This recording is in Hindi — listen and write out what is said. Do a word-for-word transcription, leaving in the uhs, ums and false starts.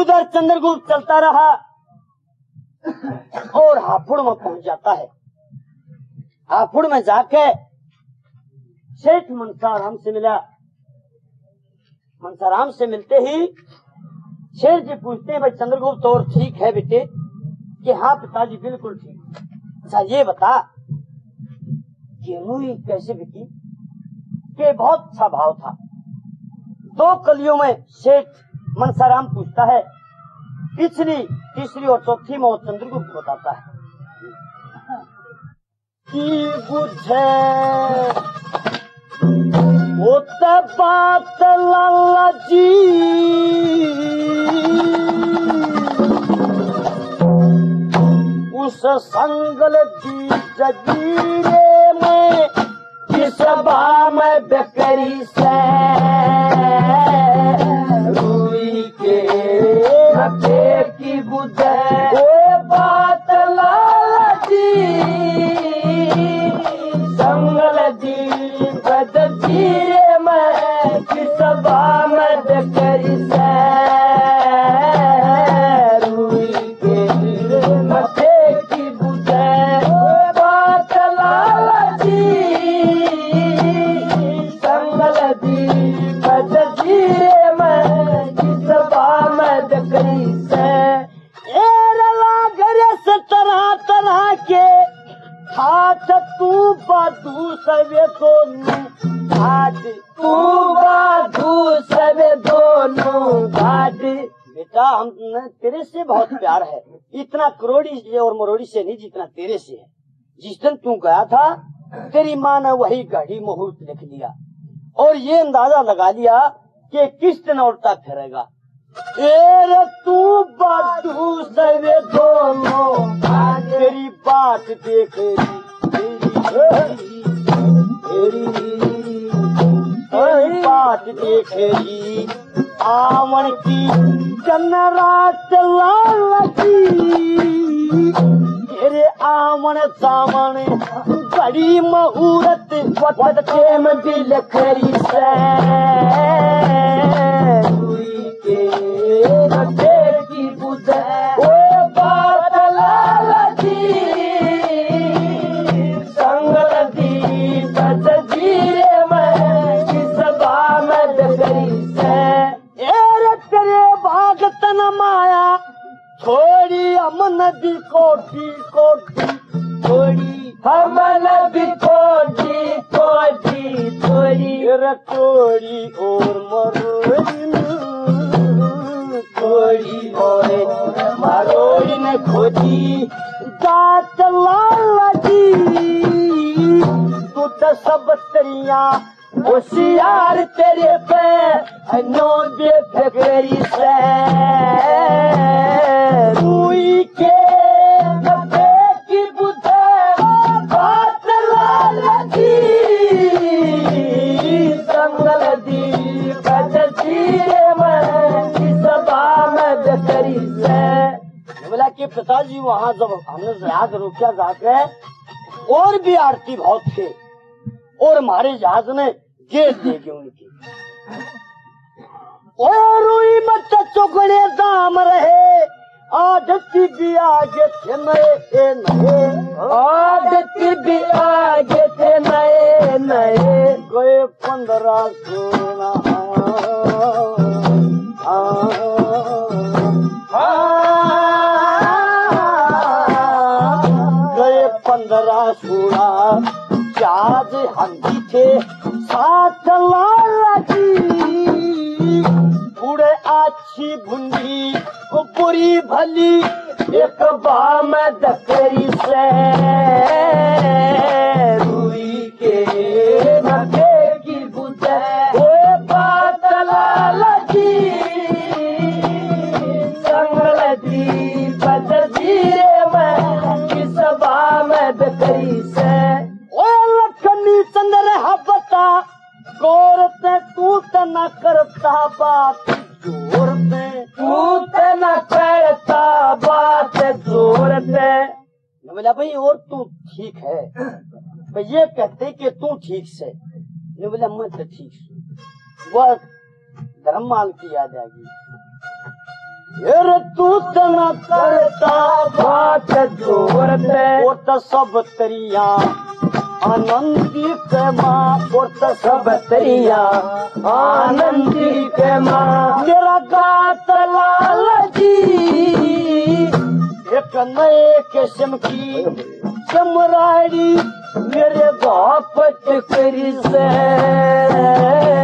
उधर चंद्रगुप्त चलता रहा और हापुड़ में पहुंच जाता है। हापुड़ में जाके सेठ मनसाराम से मिला। मनसाराम से मिलते ही शेर जी पूछते हैं, भाई चंद्रगुप्त और ठीक है बेटे? कि हाँ पिताजी बिल्कुल ठीक। अच्छा ये बता कि रूई कैसे बिकी? कि बहुत अच्छा भाव था। दो कलियों में सेठ मनसाराम पूछता है, पिछली तीसरी और चौथी में वो चंद्रगुप्त बताता है कि बुझे वो बात लाला जी उस संगल दी जजीरे में किस सभा में बकरी से रूई के हथे की बुझे वो बात लाला जी संगल दी जजीरे में किस सभा में बकरी से रूई के हथे की बुझे वो बात लाला जी संगल दी जजीरे में किस सभा में बकरी से घर से तरह तरह के हाथ तू बाधू सवे दोनों घाट तू बाधू सवे दोनों घाट। बेटा हम तेरे से बहुत प्यार है, इतना करोड़ी से और मरोड़ी से नहीं जितना तेरे से है। जिस दिन तू गया था तेरी माँ ने वही घड़ी मुहूर्त लिख लिया और ये अंदाजा लगा लिया कि किस दिन उल्टा फिरेगा। तेरे तू बाधू सवे दोनों तेरी बात देख तेरी तेरी बात देख रही आवन की चन्नरात लालची तेरे आवन सावन बड़ी मुहूर्त वटके में भी लखरी से की बुझे वो बात लालची संगल दी जजीरे में किस सभा में बकरी से तेरे भाग तन माया छोड़ी अमन दी कोठी कोठी छोड़ी हमन दी कोठी कोठी छोड़ी रटोड़ी और मरोड़ी छोड़ी और मरोड़ी ने खोजी जात लाला जी तू तो सब तरिया होशियार तेरे पे नो दे फेकरी से रूई के नबे की बुझे बात लाला जी संगल दी जजीरे में किस सभा में बकरी से। बोला कि पिताजी वहाँ जब हमने जहाज रोकिया जाके और भी आरती बहुत थे और हमारे जहाज ने गेट देगी उनकी और रुई मत चुकने दाम रहे आदती भी आगे थे नए नए आदती भी आगे थे नए नए गए पंद्रह सोलह गए पंद्रह सोलह चार हंदी थे सात लाला जी बूढ़े अच्छी भुंडी बुरी भली एक बाम दकरी से रूई के नबे की बुझे वो बात लाला जी संगल दी जजीरे में किस सभा में बकरी से लखनी चंद्र हबता गौरते तू त न करता बात जोरते तू त न करता बात जोरते। बोला भाई और तू ठीक है भाई ये कहते कि तू ठीक से ने बोला मैं तो ठीक से। वह धर्ममाल की याद आ गई रे तू तना करता बात जोर ते और त सब तरिया आनंदी के माँ और त सब तरिया आनंदी के माँ मेरा गात लाल जी एक नए किस्म की चमराड़ी मेरे बाप करी से